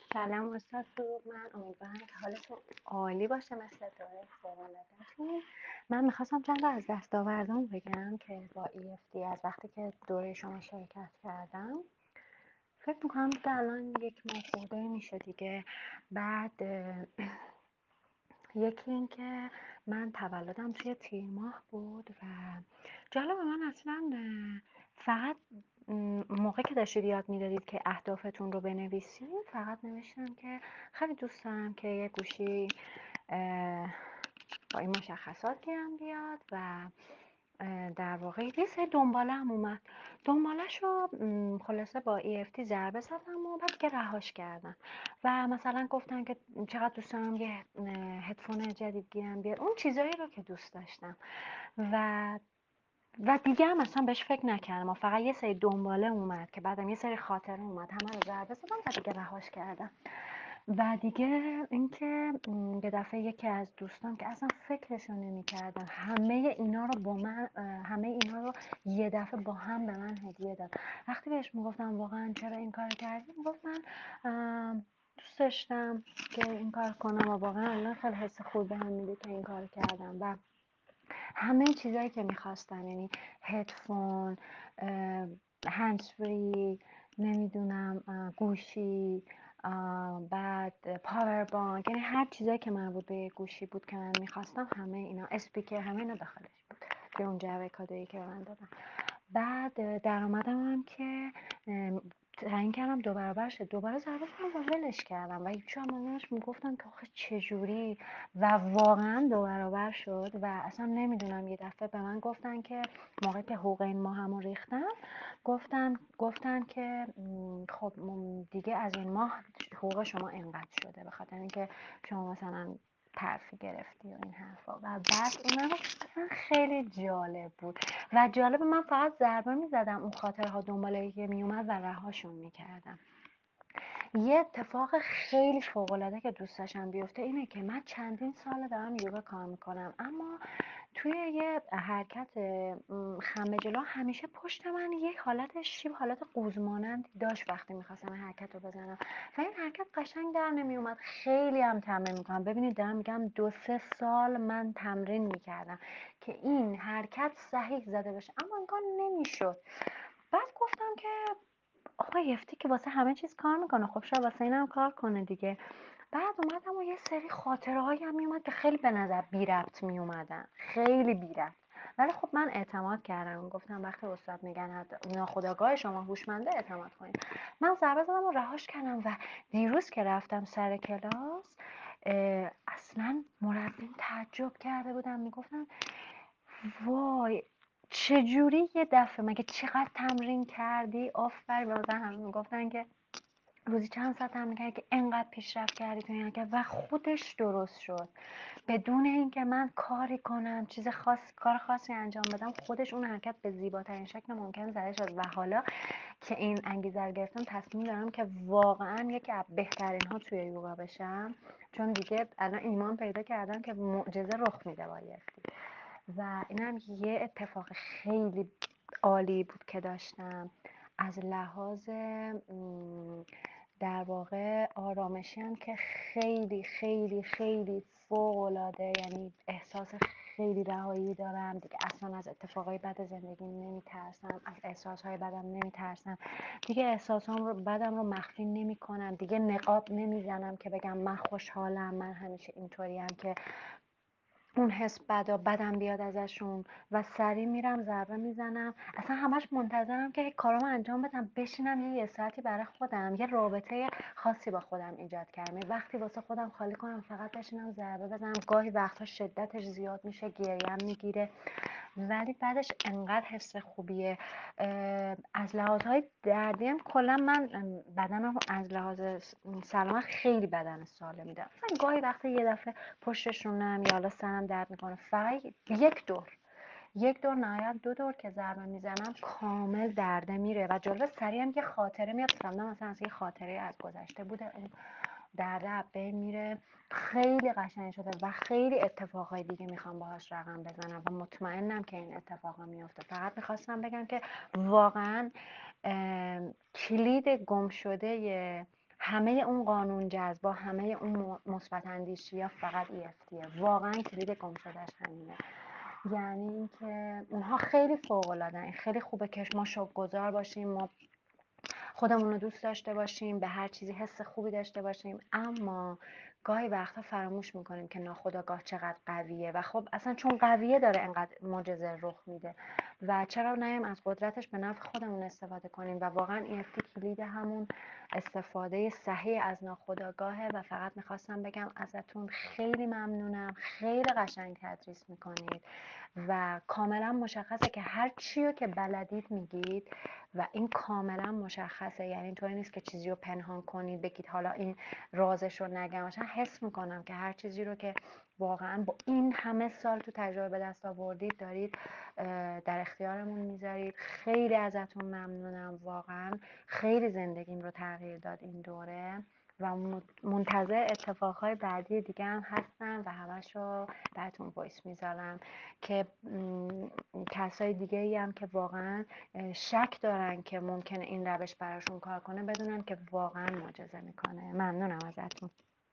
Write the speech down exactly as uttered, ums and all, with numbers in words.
سلام استاد فرود، من امیدوارم که حالتون عالی باشه مثل دوره فوق‌العاده‌تون. من میخواستم چند تا از دستاوردام بگم که با ای اف تی از وقتی که دوره شما شرکت کردم. فکر میکنم که الان یک ماه خورده میشه دیگه. بعد یکی این که من تولدم توی تیر ماه بود و جالب من اصلا فقط موقع که داشتید یاد میدادید که اهدافتون رو بنویسید فقط نوشتم که خیلی دوست دارم که یه گوشی با این مشخصات گیرم بیاد و در واقع یه سری دنباله هم اومد. دنبالش رو خلاصه با ای اف تی ضربه زدم و بعد که رهاش کردم و مثلا گفتن که چقدر دوست دارم یه هدفون جدید گیرم بیاد، اون چیزایی رو که دوست داشتم و و دیگه هم اصلا بهش فکر نکردم و فقط یه سری دنباله اومد که بعدم یه سری خاطره اومد، همه رو ضربه زدم و دیگه رهاش کردم. و دیگه اینکه یه دفعه یکی از دوستان که اصلا فکرشو نمی‌کردم همه اینا رو با من همه اینا رو یه دفعه با هم به من هدیه داد. وقتی بهش میگفتم واقعا چرا این کار کردی، میگفت من دوست داشتم که این کار کنم و واقعا الان خیلی حس خوب بهم میده که این کار کردم و همه چیزایی که میخواستم، یعنی هدفون، هندزفری، نمیدونم گوشی، بعد پاور بانک، یعنی هر چیزایی که مربوط به گوشی بود که من میخواستم همه اینا، اسپیکر، همه اینا داخلش بود که اون جعبه کادویی که به من دادن. بعد درآمدم هم که تعیین کردم دو برابر شد، دوباره ضربه زدم و ولش کردم و هیچ مامانش میگفتن که آخه چجوری، و واقعا دو برابر شد و اصلا نمیدونم. یه دفعه به من گفتن که موقعی که حقوق این ماه همو ریختن، گفتن گفتن که خب دیگه از این ماه حقوق شما اینقدر شده به خاطر اینکه شما مثلا ترفی گرفتی و این حرفا. و بعد اونم خیلی جالب بود و جالب من فقط ضربه میزدم اون خاطرها دنباله که میومد و رهاشون میکردم. یه اتفاق خیلی فوق‌العاده که دوست داشتم بیفته اینه که من چندین ساله دارم یوگا کار میکنم، اما توی یه حرکت خم جلو همیشه پشت من یه حالت شیب حالت قوز مانندی داشت وقتی میخواستم این حرکت رو بزنم و این حرکت قشنگ در نمیومد. خیلی هم تمرین میکنم، ببینید دارم میگم دو سه سال من تمرین میکردم که این حرکت صحیح زده بشه، اما انگار نمیشد. بعد گفتم که آقا یفتی که واسه همه چیز کار میکنه، خب شاید واسه اینم کار کنه دیگه. بعد اومدم و یه سری خاطره هایی هم میومد که خیلی به نظر بی ربط میومدن، خیلی بی ربط، ولی خب من اعتماد کردم، گفتم وقتی استاد میگن ناخودآگاه شما هوشمنده اعتماد کنید. من ضربه زدم و رهاش کردم و دیروز که رفتم سر کلاس اصلا مربیم تعجب کرده بودم، میگفتم وای چجوری یه دفعه مگه چقدر تمرین کردی؟ آفرین. مثلا همه میگفتن که روزی چند ساعت تمرین کردی که انقدر پیشرفت کردی تو این حرکت و خودش درست شد بدون اینکه من کاری کنم، چیز خاص کار خاصی انجام بدم، خودش اون حرکت به زیباترین شکل ممکن زده شد. و حالا که این انگیزه رو گرفتم تصمیم دارم که واقعا یکی از بهترین ها توی یوگا بشم، چون دیگه الان ایمان پیدا کردم که معجزه رخ میده بایستی. و اینم یه اتفاق خیلی عالی بود که داشتم از لحاظ در واقع آرامشی هم که خیلی خیلی خیلی فوق‌العاده، یعنی احساس خیلی رهایی دارم دیگه، اصلا از اتفاقای بد زندگی نمیترسم، از احساسهای بدم نمیترسم دیگه، احساسام رو بدم رو مخفی نمی کنم دیگه، نقاب نمیزنم که بگم من خوشحالم، من همیشه اینطوریم که اون حس بدا بدم بیاد ازشون و سریع میرم ضربه میزنم. اصلا همش منتظرم که کارامو انجام بدم بشینم یه, یه ساعتی برای خودم یه رابطه خاصی با خودم ایجاد کردم، وقتی واسه خودم خالی کنم فقط بشینم ضربه بزنم. گاهی وقتا شدتش زیاد میشه، گریم میگیره، ولی بعدش انقدر حس خوبیه. از لحاظهای دردی هم کلا من بدنم از لحاظ سلامت خیلی بدن سالمی دارم. مثلا گاهی وقتا یه دفعه پشتشونم یا حالا سرم درد میکنه، فقط یک دور یک دور نهایت دو دور که ضربه میزنم کامل درده میره و جلو سریع هم یه خاطره میاد سمنا، مثلا از یه خاطره از گذشته بوده اون درده از بین میره. خیلی قشنگ شده و خیلی اتفاقای دیگه میخوام باهاش رقم بزنم و مطمئنم که این اتفاقا میفته. فقط میخواستم بگم که واقعا کلید گم شده همه اون قانون جذب، همه اون مثبت اندیشی یا فقط ای اف تیه. واقعا کلید گم شدهش همینه. یعنی اینکه اونها خیلی فوق العاده، خیلی خوبه که ما شکرگزار باشیم، ما خودمون رو دوست داشته باشیم، به هر چیزی حس خوبی داشته باشیم، اما گاهی وقتا فراموش میکنیم که ناخودآگاه چقدر قویه و خب اصلا چون قویه داره انقدر معجزه رخ میده و چرا نیم از قدرتش به نفع خودمون استفاده کنیم. و واقعا ای اف تی کلید همون استفاده صحیح از ناخودآگاهه. و فقط میخواستم بگم ازتون خیلی ممنونم، خیلی قشنگ تدریس میکنید و کاملا مشخصه که هر چی که بلدید میگید و این کاملا مشخصه. یعنی اینطوری نیست که چیزی رو پنهان کنید بگید حالا این رازش رو نگم. مثلا حس میکنم که هر چیزی رو که واقعا با این همه سال تو تجربه به دست آوردید دارید در اختیارمون میذارید. خیلی ازتون ممنونم، واقعا خیلی زندگیم رو تغییر داد این دوره و منتظر اتفاقهای بعدی دیگه هم هستم و همش رو براتون وایس میذارم که کسای دیگه ای هم که واقعا شک دارن که ممکنه این روش براشون کار کنه بدونن که واقعا معجزه میکنه. ممنونم ازتون.